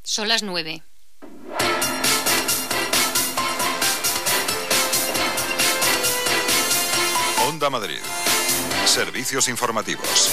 Son las 9. Onda Madrid. Servicios informativos.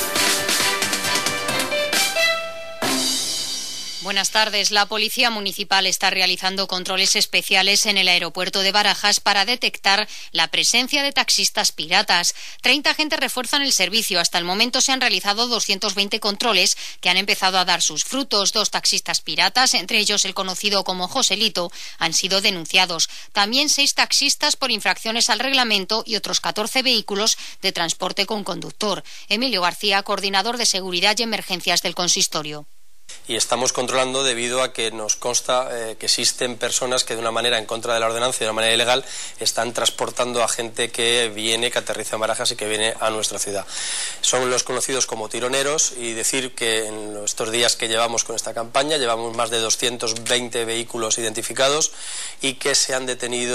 Buenas tardes. La Policía Municipal está realizando controles especiales en el aeropuerto de Barajas para detectar la presencia de taxistas piratas. 30 agentes refuerzan el servicio. Hasta el momento se han realizado 220 controles que han empezado a dar sus frutos. 2 taxistas piratas, entre ellos el conocido como Joselito, han sido denunciados. También 6 taxistas por infracciones al reglamento y otros 14 vehículos de transporte con conductor. Emilio García, coordinador de Seguridad y Emergencias del Consistorio. Y estamos controlando debido a que nos consta que existen personas que de una manera en contra de la ordenanza y de una manera ilegal están transportando a gente que aterriza en Barajas y que viene a nuestra ciudad. Son los conocidos como tironeros, y decir que en estos días que llevamos con esta campaña llevamos más de 220 vehículos identificados y que se han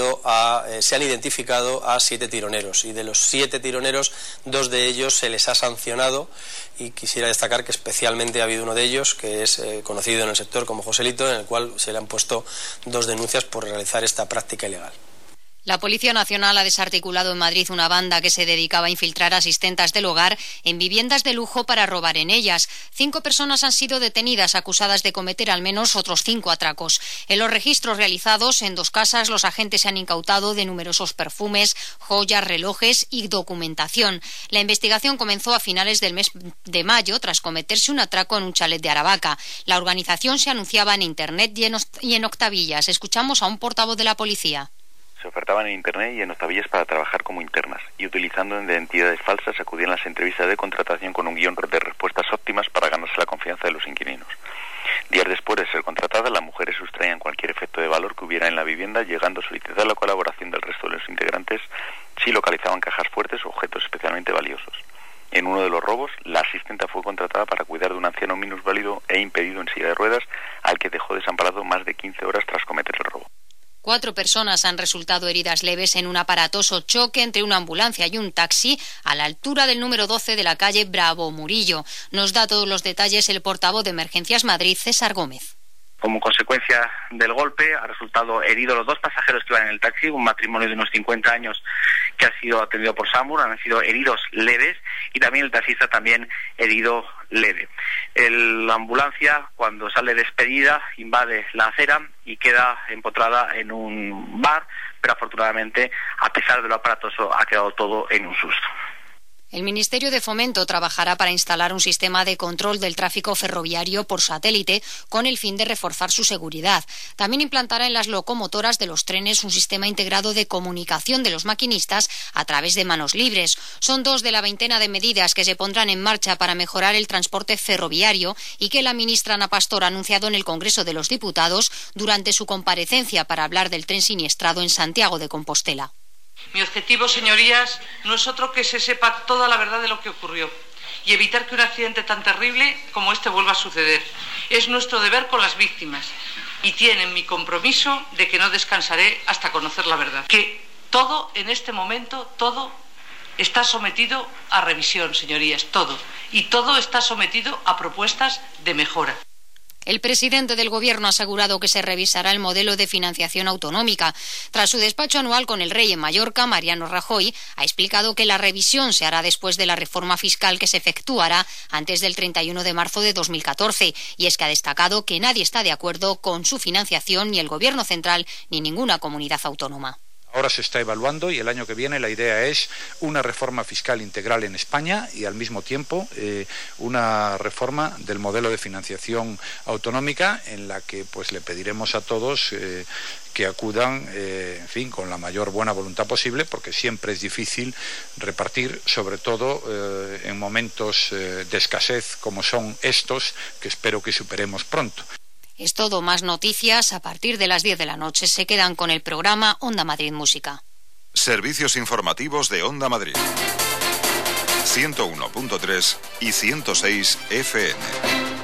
identificado a 7 tironeros, y de los 7 tironeros 2 de ellos se les ha sancionado, y quisiera destacar que especialmente ha habido uno de ellos que es conocido en el sector como Joselito, en el cual se le han puesto 2 denuncias por realizar esta práctica ilegal. La Policía Nacional ha desarticulado en Madrid una banda que se dedicaba a infiltrar asistentes del hogar en viviendas de lujo para robar en ellas. 5 personas han sido detenidas acusadas de cometer al menos otros 5 atracos. En los registros realizados en 2 casas, los agentes se han incautado de numerosos perfumes, joyas, relojes y documentación. La investigación comenzó a finales del mes de mayo tras cometerse un atraco en un chalet de Aravaca. La organización se anunciaba en Internet y en octavillas. Escuchamos a un portavoz de la policía. Se ofertaban en Internet y en octavillas para trabajar como internas, y utilizando identidades falsas acudían a las entrevistas de contratación con un guión de respuestas óptimas para ganarse la confianza de los inquilinos. Días después de ser contratadas, las mujeres sustraían cualquier efecto de valor que hubiera en la vivienda, llegando a solicitar la colaboración del resto de los integrantes si localizaban cajas fuertes o objetos especialmente valiosos. En uno de los robos, la asistenta fue contratada para cuidar de un anciano minusválido e impedido en silla de ruedas, al que dejó desamparado más de 15 horas tras cometer el robo. 4 personas han resultado heridas leves en un aparatoso choque entre una ambulancia y un taxi a la altura del número 12 de la calle Bravo Murillo. Nos da todos los detalles el portavoz de Emergencias Madrid, César Gómez. Como consecuencia del golpe, ha resultado heridos los 2 pasajeros que iban en el taxi, un matrimonio de unos 50 años que ha sido atendido por SAMUR, han sido heridos leves, y también el taxista también herido leve. La ambulancia, cuando sale despedida, invade la acera y queda empotrada en un bar, pero afortunadamente, a pesar de lo aparatoso, ha quedado todo en un susto. El Ministerio de Fomento trabajará para instalar un sistema de control del tráfico ferroviario por satélite con el fin de reforzar su seguridad. También implantará en las locomotoras de los trenes un sistema integrado de comunicación de los maquinistas a través de manos libres. Son 2 de la veintena de medidas que se pondrán en marcha para mejorar el transporte ferroviario y que la ministra Ana Pastor ha anunciado en el Congreso de los Diputados durante su comparecencia para hablar del tren siniestrado en Santiago de Compostela. Mi objetivo, señorías, no es otro que se sepa toda la verdad de lo que ocurrió y evitar que un accidente tan terrible como este vuelva a suceder. Es nuestro deber con las víctimas y tienen mi compromiso de que no descansaré hasta conocer la verdad. Que todo, en este momento, todo está sometido a revisión, señorías, todo. Y todo está sometido a propuestas de mejora. El presidente del Gobierno ha asegurado que se revisará el modelo de financiación autonómica. Tras su despacho anual con el rey en Mallorca, Mariano Rajoy ha explicado que la revisión se hará después de la reforma fiscal que se efectuará antes del 31 de marzo de 2014. Y es que ha destacado que nadie está de acuerdo con su financiación, ni el Gobierno central ni ninguna comunidad autónoma. Ahora se está evaluando y el año que viene la idea es una reforma fiscal integral en España y al mismo tiempo una reforma del modelo de financiación autonómica en la que pues le pediremos a todos que acudan, en fin, con la mayor buena voluntad posible, porque siempre es difícil repartir, sobre todo en momentos de escasez como son estos, que espero que superemos pronto. Es todo, más noticias a partir de las 10 de la noche. Se quedan con el programa Onda Madrid Música. Servicios informativos de Onda Madrid. 101.3 y 106 FM.